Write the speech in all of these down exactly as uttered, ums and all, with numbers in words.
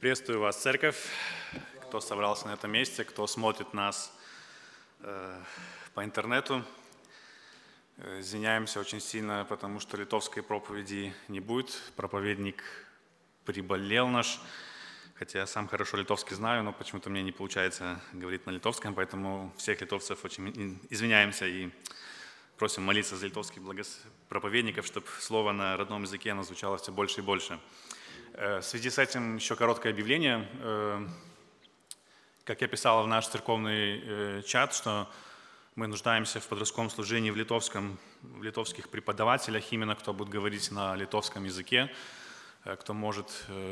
Приветствую вас, церковь, кто собрался на этом месте, кто смотрит нас э, по интернету. Э, Извиняемся очень сильно, потому что литовской проповеди не будет. Проповедник приболел наш, хотя я сам хорошо литовский знаю, но почему-то мне не получается говорить на литовском, поэтому всех литовцев очень извиняемся и просим молиться за литовских благос... проповедников, чтобы слово на родном языке оно звучало все больше и больше. В связи с этим еще короткое объявление. Как я писал в наш церковный чат, что мы нуждаемся в подростковом служении в литовском, в литовских преподавателях, именно кто будет говорить на литовском языке, кто может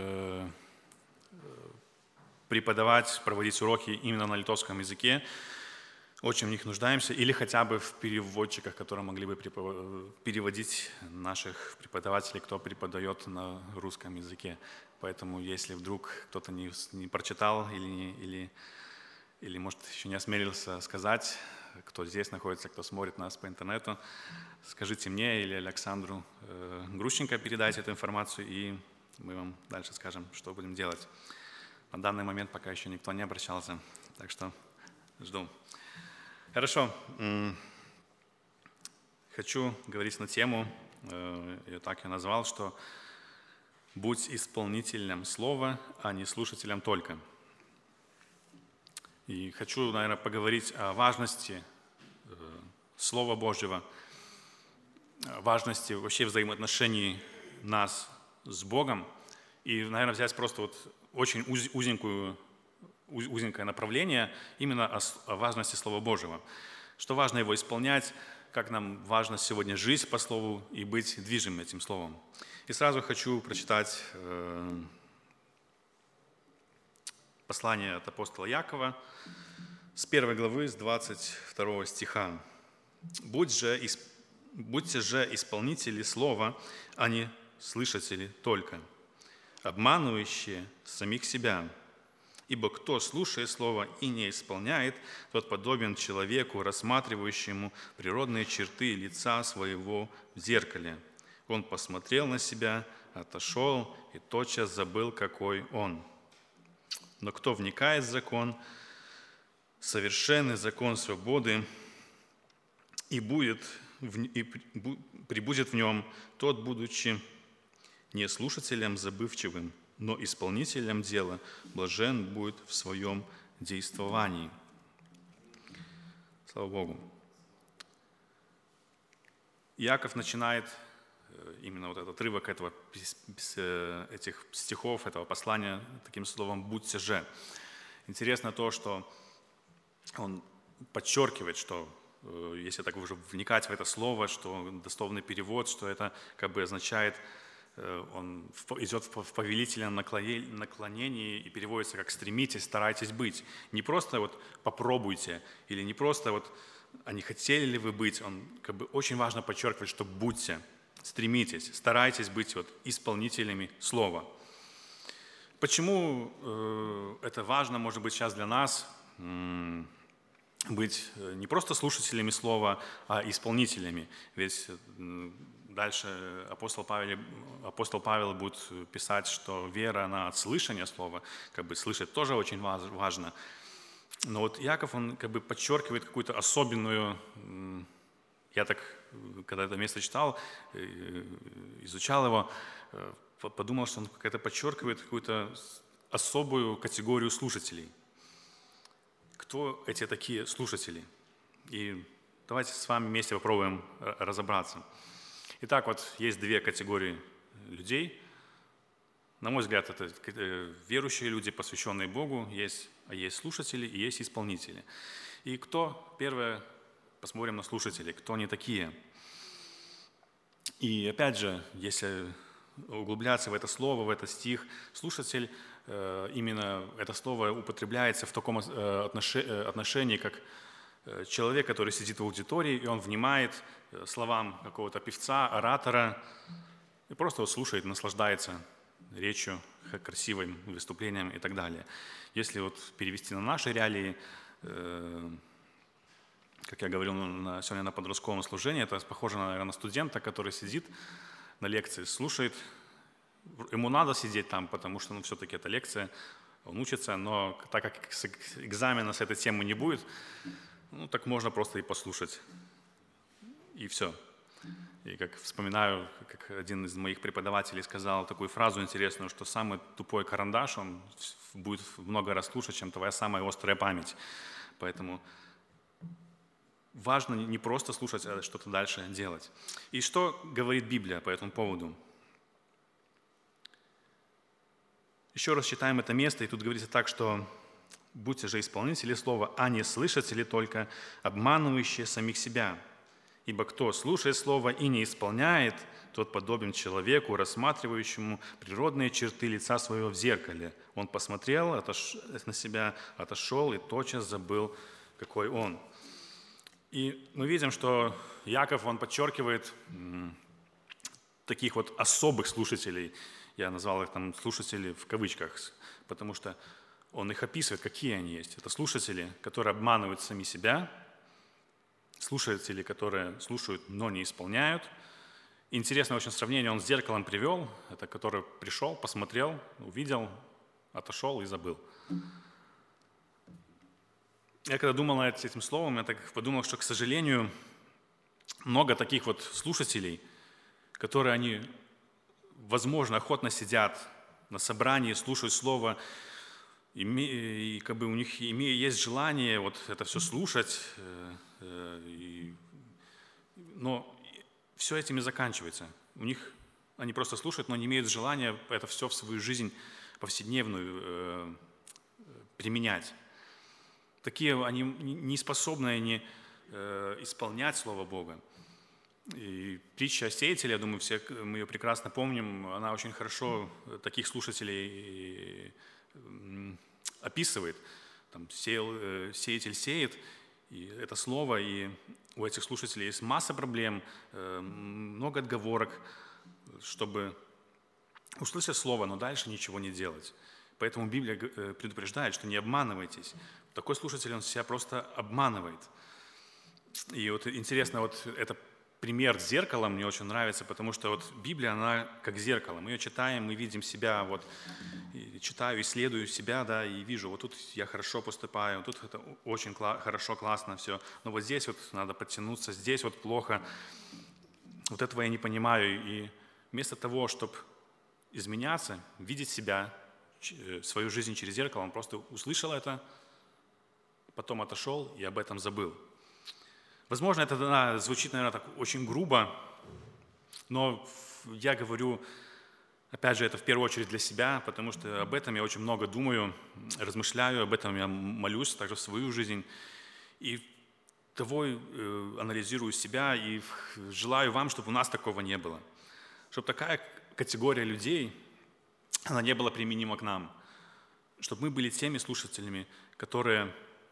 преподавать, проводить уроки именно на литовском языке. Очень в них нуждаемся, или хотя бы в переводчиках, которые могли бы переводить наших преподавателей, кто преподает на русском языке. Поэтому, если вдруг кто-то не, не прочитал или, не, или, или, может, еще не осмелился сказать, кто здесь находится, кто смотрит нас по интернету, скажите мне или Александру э, Грущенко, передайте эту информацию, и мы вам дальше скажем, что будем делать. На данный момент пока еще никто не обращался, так что жду. Хорошо. Хочу говорить на тему, я так и назвал, что «Будь исполнителем слова, а не слушателем только». И хочу, наверное, поговорить о важности Слова Божьего, важности вообще взаимоотношений нас с Богом. И, наверное, взять просто вот очень узенькую узенькое направление именно о важности Слова Божьего. Что важно его исполнять, как нам важно сегодня жить по Слову и быть движимым этим Словом. И сразу хочу прочитать э, послание от апостола Якова с первой главы, с двадцать второго стиха. «Будь же, «Будьте же исполнители Слова, а не слышатели только, обманывающие самих себя. Ибо кто, слушая Слово и не исполняет, тот подобен человеку, рассматривающему природные черты лица своего в зеркале. Он посмотрел на себя, отошел и тотчас забыл, какой он. Но кто вникает в закон, совершенный закон свободы, и, будет, и пребудет в нем, тот, будучи не слушателем забывчивым, но исполнителем дела блажен будет в своем действовании». Слава Богу. Иаков начинает именно вот этот отрывок этого, этих стихов, этого послания таким словом «будьте же». Интересно то, что он подчеркивает, что если так уже вникать в это слово, что дословный перевод, что это как бы означает, он идет в повелительном наклонении и переводится как «стремитесь, старайтесь быть». Не просто вот «попробуйте» или не просто вот «а не хотели ли вы быть». Он как бы очень важно подчеркивать, что «будьте», «стремитесь», «старайтесь быть вот исполнителями слова». Почему это важно, может быть, сейчас для нас, быть не просто слушателями слова, а исполнителями? Ведь дальше апостол Павел, апостол Павел будет писать, что вера, она от слышания слова, как бы слышать тоже очень важно. Но вот Иаков, он как бы подчеркивает какую-то особенную, я так, когда это место читал, изучал его, подумал, что он как-то подчеркивает какую-то особую категорию слушателей. Кто эти такие слушатели? И давайте с вами вместе попробуем разобраться. Итак, вот есть две категории людей. На мой взгляд, это верующие люди, посвященные Богу, есть, а есть слушатели и есть исполнители. И кто, первое, посмотрим на слушателей, кто они такие. И опять же, если углубляться в это слово, в этот стих, слушатель, именно это слово употребляется в таком отношении, как человек, который сидит в аудитории, и он внимает словам какого-то певца, оратора, и просто вот слушает, наслаждается речью, красивым выступлением и так далее. Если вот перевести на наши реалии, как я говорил на, сегодня на подростковом служении, это похоже, наверное, на студента, который сидит на лекции, слушает ему надо сидеть там, потому что ну, все-таки это лекция, он учится, но так как экзамена с этой темы не будет, ну так можно просто и послушать, и все. И как вспоминаю, как один из моих преподавателей сказал такую фразу интересную, что самый тупой карандаш, он будет много раз лучше, чем твоя самая острая память. Поэтому важно не просто слушать, а что-то дальше делать. И что говорит Библия по этому поводу? Еще раз читаем это место, и тут говорится так, что «Будьте же исполнители слова, а не слышатели только, обманывающие самих себя. Ибо кто слушает слово и не исполняет, тот подобен человеку, рассматривающему природные черты лица своего в зеркале. Он посмотрел отош... на себя, отошел и тотчас забыл, какой он». И мы видим, что Яков, он подчеркивает таких вот особых слушателей. Я назвал их там слушатели в кавычках, потому что он их описывает, какие они есть. Это слушатели, которые обманывают сами себя, слушатели, которые слушают, но не исполняют. Интересное очень сравнение он с зеркалом привел. Это который пришел, посмотрел, увидел, отошел и забыл. Я когда думал над этим словом, я так подумал, что, к сожалению, много таких вот слушателей, которые они, возможно, охотно сидят на собрании, слушают слово, и, и как бы у них имея, есть желание вот это все слушать, и, но все этим и заканчивается. У них они просто слушают, но не имеют желания это все в свою жизнь повседневную э, применять. Такие они не способны они, э, исполнять Слово Бога. И притча о сеятеле, я думаю, все мы ее прекрасно помним, она очень хорошо таких слушателей описывает. Там, сеял, сеятель сеет, и это слово, и у этих слушателей есть масса проблем, много отговорок, чтобы услышать слово, но дальше ничего не делать. Поэтому Библия предупреждает, что не обманывайтесь. Такой слушатель, он себя просто обманывает. И вот интересно, вот это пример с зеркалом мне очень нравится, потому что вот Библия, она как зеркало. Мы ее читаем, мы видим себя, вот, и читаю, исследую себя, да, и вижу, вот тут я хорошо поступаю, вот тут это очень кла- хорошо, классно все, но вот здесь вот надо подтянуться, здесь вот плохо, вот этого я не понимаю. И вместо того, чтобы изменяться, видеть себя, свою жизнь через зеркало, он просто услышал это, потом отошел и об этом забыл. Возможно, это да, звучит, наверное, так очень грубо, но я говорю, опять же, это в первую очередь для себя, потому что об этом я очень много думаю, размышляю, об этом я молюсь также в свою жизнь. И того э, анализирую себя и желаю вам, чтобы у нас такого не было. Чтобы такая категория людей, она не была применима к нам. Чтобы мы были теми слушателями, которые...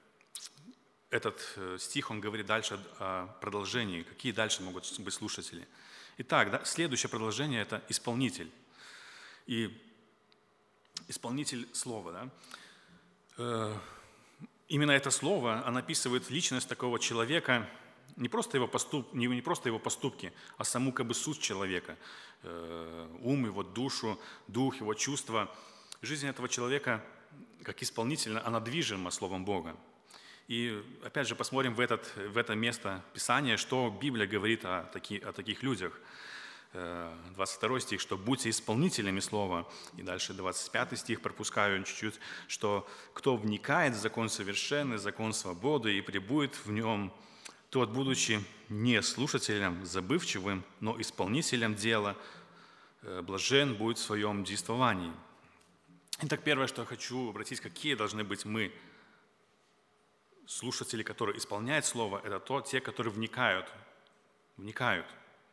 Этот стих, он говорит дальше о продолжении. Какие дальше могут быть слушатели? Итак, да, следующее продолжение – это исполнитель. И исполнитель слова. Да? Э, именно это слово, оно описывает личность такого человека, не просто его, поступ, не, не просто его поступки, а саму как бы суть человека. Э, ум, его душу, дух, его чувства. Жизнь этого человека, как исполнителя, она движима Словом Бога. И опять же посмотрим в, этот, в это место Писания, что Библия говорит о, таки, о таких людях. двадцать второй стих, что «будьте исполнителями слова». И дальше двадцать пятый стих, пропускаю чуть-чуть, что «кто вникает в закон совершенный, закон свободы и пребудет в нем, тот, будучи не слушателем забывчивым, но исполнителем дела, блажен будет в своем действовании». Итак, первое, что я хочу обратить, какие должны быть мы, слушатели, которые исполняют Слово, это то, те, которые вникают, вникают.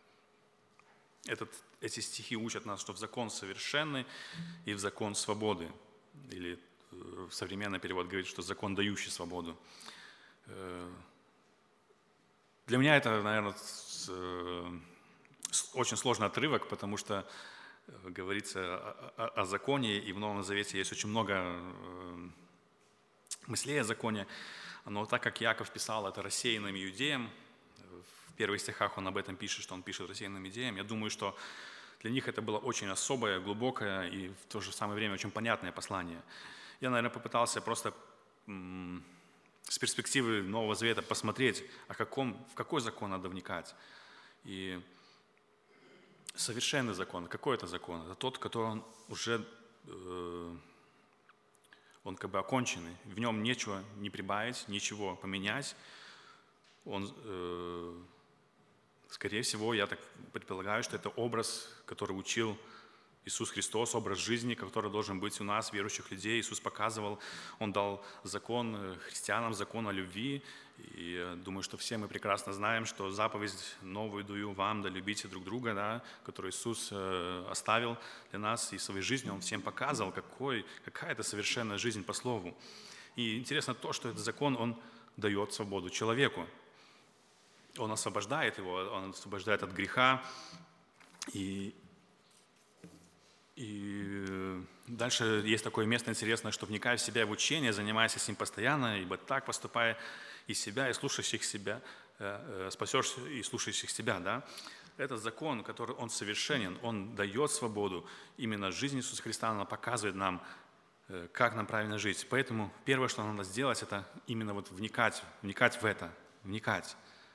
Этот, эти стихи учат нас, что в закон совершенный и в закон свободы. Или современный перевод говорит, что закон, дающий свободу. Для меня это, наверное, очень сложный отрывок, потому что говорится о, о, о законе, и в Новом Завете есть очень много мыслей о законе. Но так как Яков писал это рассеянным иудеям, в первых стихах он об этом пишет, что он пишет рассеянным иудеям, я думаю, что Для них это было очень особое, глубокое и в то же самое время очень понятное послание. Я, наверное, попытался просто м- с перспективы Нового Завета посмотреть, о каком, в какой закон надо вникать. И совершенный закон, какой это закон? Это тот, который он уже, э, он как бы оконченный, в нем нечего не прибавить, ничего поменять. Он, э, скорее всего, я так предполагаю, что это образ, который учил Иисус Христос, образ жизни, который должен быть у нас, верующих людей. Иисус показывал, Он дал закон христианам, закон о любви. И думаю, что все мы прекрасно знаем, что заповедь новую даю вам, да любите друг друга, да, которую Иисус оставил для нас и своей жизнью. Он всем показывал, какой, какая это совершенная жизнь по Слову. И интересно то, что этот закон, он дает свободу человеку. Он освобождает его, он освобождает от греха. И И дальше есть такое место интересное, что вникая в себя и в учение, занимаясь с ним постоянно, ибо так поступая и себя, и слушающих себя, спасешь и слушающих себя, да. Этот закон, который он совершенен, он дает свободу. Именно жизнь Иисуса Христа, она показывает нам, как нам правильно жить. Поэтому первое, что нам надо сделать, это именно вот вникать, вникать в это, вникать.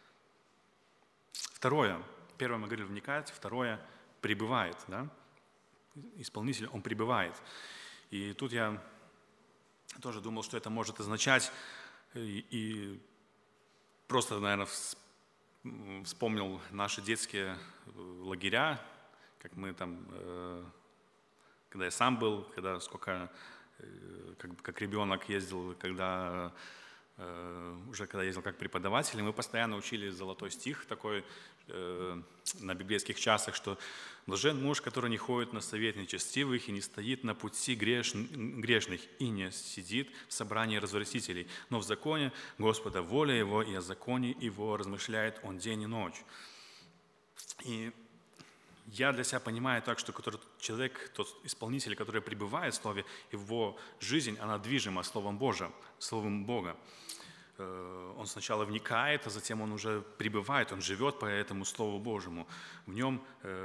Второе, первое мы говорили вникать, второе пребывает, да. Исполнитель, он пребывает. И тут я тоже думал, что это может означать, и, и просто, наверное, вспомнил наши детские лагеря, как мы там, когда я сам был, когда сколько, как, как ребенок ездил, когда уже когда ездил как преподаватель, мы постоянно учили золотой стих такой э, на библейских часах, что «Блажен муж, который не ходит на совет нечестивых и не стоит на пути греш... грешных, и не сидит в собрании развратителей, но в законе Господа воля его, и о законе его размышляет он день и ночь». И я для себя понимаю так, что который, человек, тот исполнитель, который пребывает в Слове, его жизнь, она движима Словом Божьим, Словом Бога. Он сначала вникает, а затем он уже пребывает, он живет по этому Слову Божьему. В нем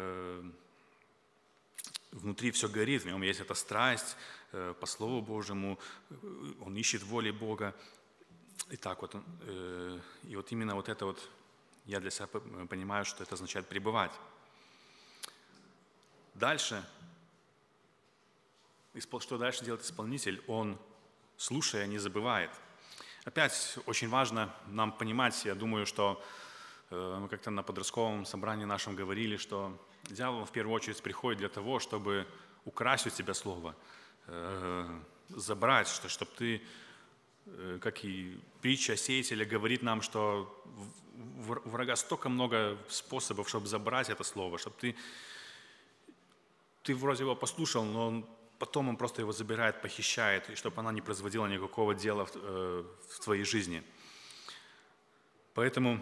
внутри все горит, в нем есть эта страсть по Слову Божьему, он ищет воли Бога. И так вот, и вот именно вот это вот, я для себя понимаю, что это означает пребывать. Дальше, что дальше делает исполнитель? Он, слушая, не забывает. Опять очень важно нам понимать, я думаю, что мы как-то на подростковом собрании нашем говорили, что дьявол в первую очередь приходит для того, чтобы украсть у тебя слово, забрать, что, чтобы ты, как и притча сеятеля говорит нам, что у врага столько много способов, чтобы забрать это слово, чтобы ты Ты вроде его послушал, но он, потом он просто его забирает, похищает, и чтобы она не производила никакого дела в, э, в твоей жизни. Поэтому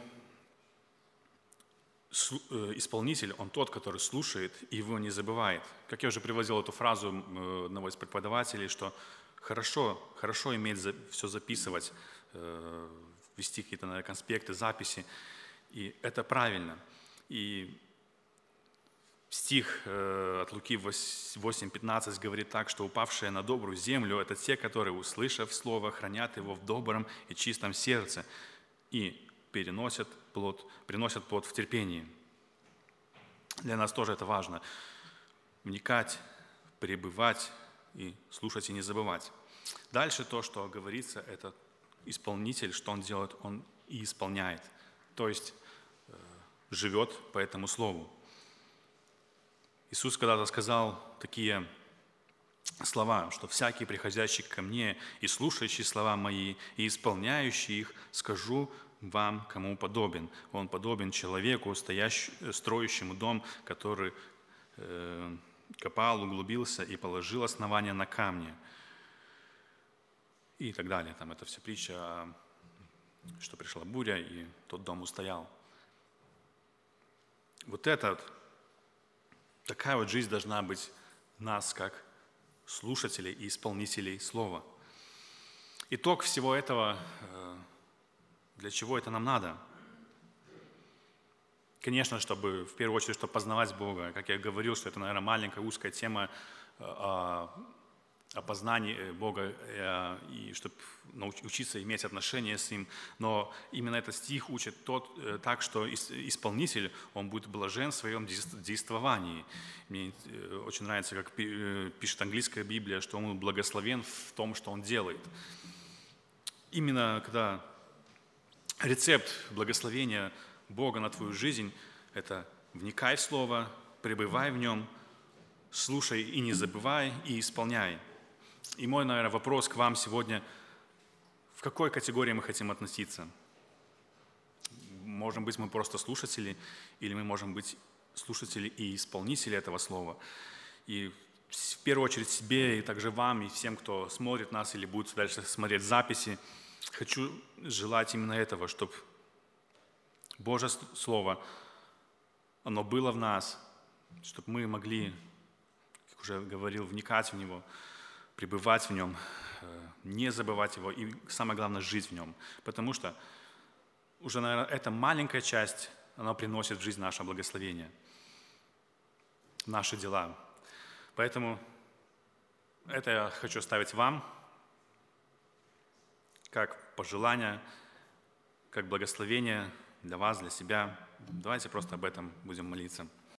с, э, исполнитель, он тот, который слушает и его не забывает. Как я уже приводил эту фразу э, одного из преподавателей, что хорошо, хорошо иметь за, все записывать, э, вести какие-то, наверное, конспекты, записи, и это правильно. И стих от Луки восемь пятнадцать говорит так, что упавшие на добрую землю – это те, которые, услышав слово, хранят его в добром и чистом сердце и переносят плод, приносят плод в терпении. Для нас тоже это важно – вникать, пребывать и слушать и не забывать. Дальше то, что говорится, это исполнитель, что он делает, он и исполняет, то есть живет по этому слову. Иисус когда-то сказал такие слова, что «всякий, приходящий ко мне и слушающий слова мои, и исполняющий их, скажу вам, кому подобен. Он подобен человеку, стоящему, строящему дом, который э, копал, углубился и положил основание на камне». И так далее. Там это вся притча, что пришла буря, и тот дом устоял. Вот это Такая вот жизнь должна быть нас, как слушателей и исполнителей Слова. Итог всего этого, для чего это нам надо? конечно, чтобы в первую очередь, чтобы познавать Бога. Как я говорил, что это, наверное, маленькая узкая тема о, о познании Бога, и чтобы научиться иметь отношения с Ним. Но именно этот стих учит тот, так, что исполнитель, он будет блажен в своем действовании. Мне очень нравится, как пишет английская Библия, что он благословен в том, что он делает. Именно когда рецепт благословения Бога на твою жизнь – это вникай в Слово, пребывай в нем, слушай и не забывай, и исполняй. И мой, наверное, вопрос к вам сегодня – в какой категории мы хотим относиться? Можем быть мы просто слушатели, или мы можем быть слушатели и исполнители этого Слова. И в первую очередь себе, и также вам, и всем, кто смотрит нас или будет дальше смотреть записи, хочу желать именно этого, чтобы Божье Слово, оно было в нас, чтобы мы могли, как уже говорил, вникать в него, пребывать в нем, не забывать его и, самое главное, жить в нем. Потому что уже, наверное, эта маленькая часть, она приносит в жизнь наше благословение, наши дела. Поэтому это я хочу оставить вам, как пожелание, как благословение для вас, для себя. Давайте просто об этом будем молиться.